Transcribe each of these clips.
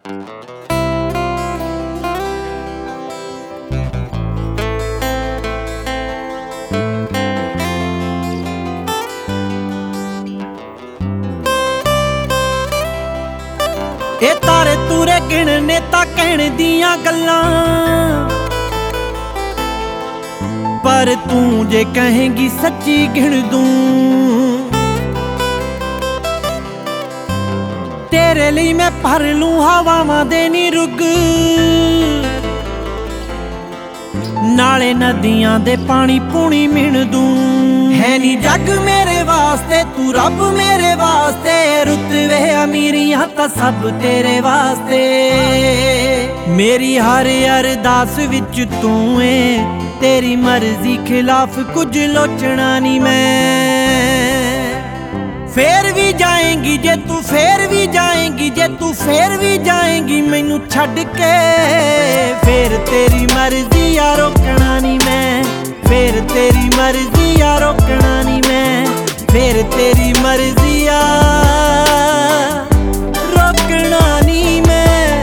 ए तारे तूरे गिणने तां कहण दियां गल्लां, पर तू जे कहेंगी सच्ची गिण दूं। तेरे लिए मैं भर लूं हवावां दे नी रुग, नाले नदियां दे पानी पूनी मिण दूं। है नी जग मेरे वास्ते तू रब मेरे वास्ते, रुतबे अमीरियां तां सब तेरे वास्ते। मेरी हर अरदास विच तू है, तेरी मर्जी खिलाफ कुछ लोचना नी मैं। फेर भी जाएंगी जे तू, फेर भी जाएंगी जे तू, फेर भी जाएंगी मैनू छड्ड के। फेर तेरी मर्जी आ रोकना नी मैं, फेर तेरी मर्जी आ रोकना नी मैं, फेर तेरी मर्जी आ रोकना नी मैं।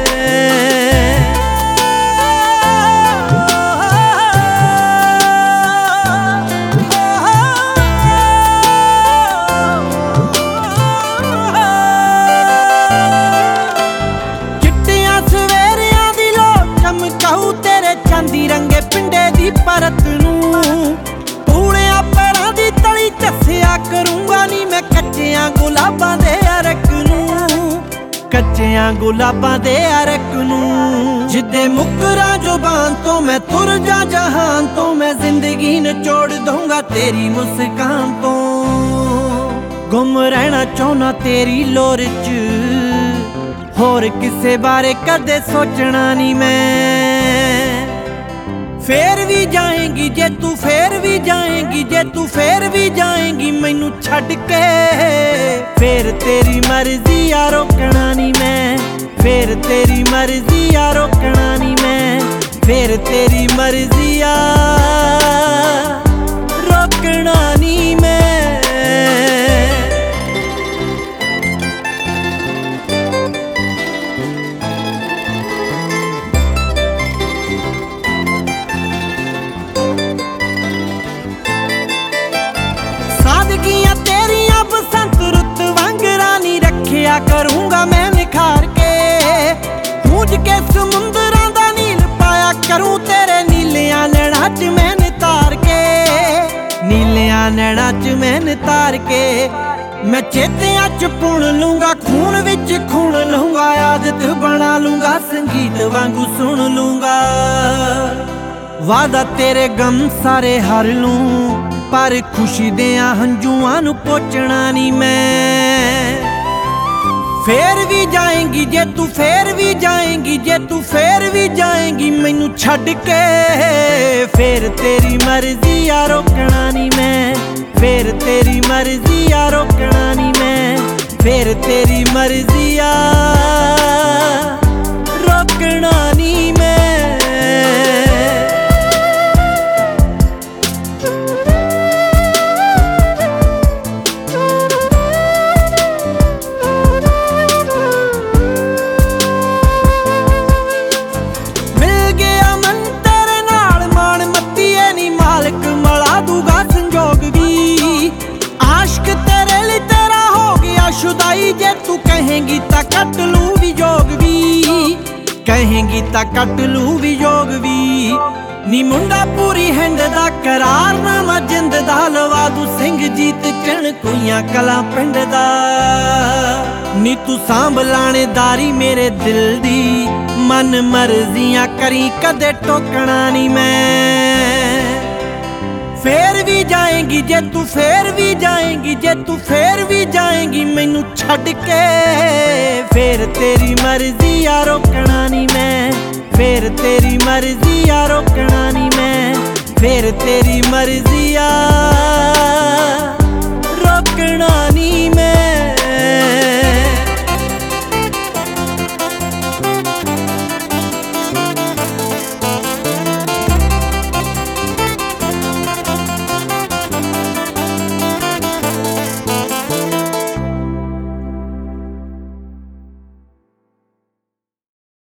चिट्टियां सवेरियां दी लो चमकाऊ तेरे चांदी रंगे पिंडे दी परत नूं। पूड़िया पैरां दी तली चस्सिया करूंगा नी मैं कच्चियां गुलाबां दे अरक नूं, कच्चियां गुलाबां दे अरक नूं। जिद्दे मुकरा जुबान तो मैं तुर जा जहान तो, मैं जिंदगी निचोड़ दूंगा तेरी मुस्कान तो। गुम रहना चाहना तेरी लोर च, होर किसे बारे कदे सोचना नी मैं। फेर भी जाएंगी जे तू, फेर भी जाएंगी जे तू, फेर भी जाएंगी मैनू छड्ड के। फेर तेरी मर्जी आ रोकना नी मैं, फेर तेरी मर्जी आ रोकना नी मैं, फेर तेरी मर्जी आ रोकना नी मैं। सादगियां तेरियां बसंत रुत वांगरा नी रखिया करूंगा मैं निखार के। गूंज के समुंदरां दा नील पाया करूं तेरे नीलियां नैणां च मैं नितार के, नीलियां नैणां च मैं नितार के। मैं चेतियां च पुण लूंगा, खून विच खून लूंगा, आदत बना लूंगा, संगीत वांगू सुन लूंगा। वादा तेरे गम सारे हर लूं, पर खुशी देयां हंजुआं नू पोचना नी मैं। फेर भी जाएंगी जे तू, फेर भी जाएंगी जे तू, फेर भी जाएंगी मैनू छड्ड के। फेर तेरी मर्जी आ रोकना नी मैं, फेर तेरी मर्जी आ रोकना नी मैं, फेर तेरी मर्जी आ रोकना नी मैं। शुदाई जे तू कहेंगी ता कट लूं वियोग भी, कहेंगी ता कट लूं वियोग भी। नी मुंडा पूरी हिंद दा करारनामा जिंद दा, लवा दू सिंह जीत चण कुइयां कला पिंड दा। नी तू सांभ लाणेदारी मेरे दिल दी, मन मर्जियां करी कदे टोकना नी मैं। फेर भी जाएंगी जे तू, फेर भी जाएंगी जे तू, फेर भी जाएंगी मैनू छड्ड के। फेर तेरी मर्जी आ रोकना नी मैं, फेर तेरी मर्जी आ रोकना नी मैं, फेर तेरी मर्जी आ